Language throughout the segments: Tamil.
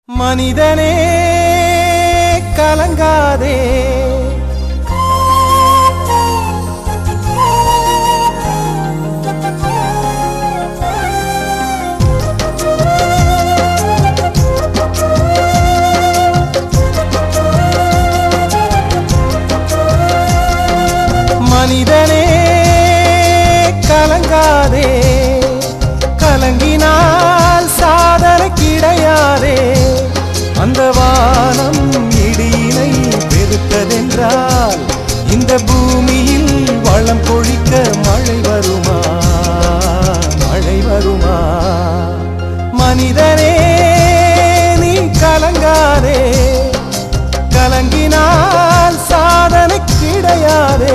மனிதனே கலங்காதே, மனிதனே கலங்காதே, கலங்கினால் சாதனை கிடையாதே. அந்த வானம் இடியினை பெருத்ததென்றால் இந்த பூமியில் வளம் கொழிக்க மழை வருமா, மழை வருமா? மனிதனே நீ கலங்காதே, கலங்கினால் சாதனை கிடையாதே.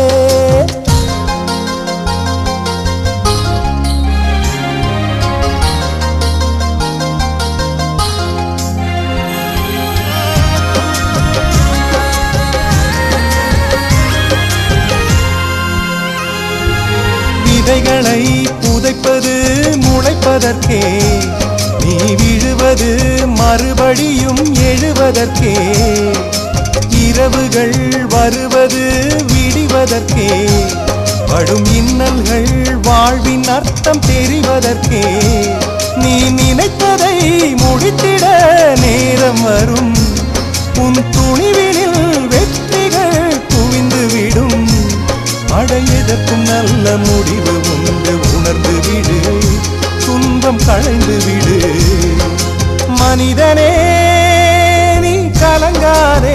விதைகளை புதைப்பது முளைப்பதற்கே, நீ விழுவது மறுபடியும் எழுவதற்கே. இரவுகள் வருவது விடிவதற்கே, படும் இன்னல்கள் வாழ்வின் அர்த்தம் தெரிவதற்கே. நீ நினைத்ததை முடித்திட நேரம் வரும், உன் துணிவினில் வெற்றிகள் குவிந்துவிடும். அடையதற்கும் நல்ல முடிவு உண்டு, உணர்ந்து விடு, துன்பம் களைந்து விடு. மனிதனே நீ கலங்காதே,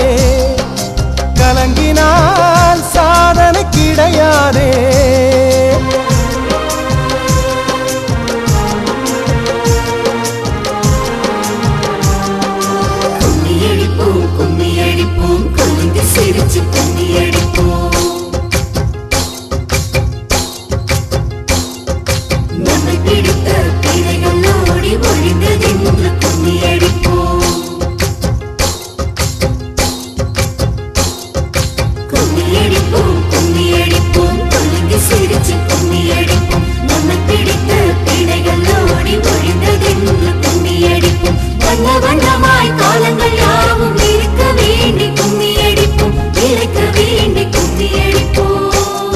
கலங்கினால் சாதனை கிடையாதே. கும்மியடிப்போம் கும்மியடிப்போம், கலங்கி சிரிச்சு கும்மியடிப்போம். நம்மை பிடித்த பிழைகள் ஓடி ஒழிந்ததென்று கும்மியடிப்போம். கும்மியடிப்போம் கும்மியடிப்போம், கலங்கி சிரிச்சு கும்மியடிப்போம். நம்மை பிடித்த பிழைகள் ஓடி ஒழிந்ததென்று கும்மியடிப்போம். வண்ண வண்ணமாய் காலங்கள் யாவும் இருக்க வேண்டி கும்மியடிப்போம், இருக்க வேண்டி கும்மியடிப்போம்.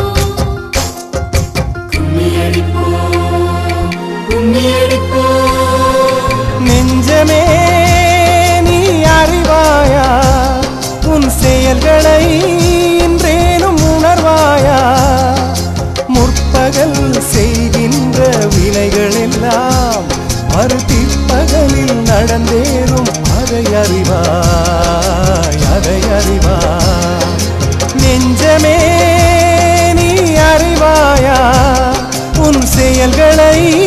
கும்மியடிப்போம் கும்மியடிப்போம். நெஞ்சமே நீ அறிவாயா, உன் செயல்களை இன்றேனும் உணர்வாயா? முற்பகல் செய்கின்ற வினைகள் எல்லாம் மறுபிற்பகலில் நடந்தேறும், அதை அறிவாய், அதை அறிவாய். நெஞ்சமே நீ அறிவாயா, உன் செயல்களை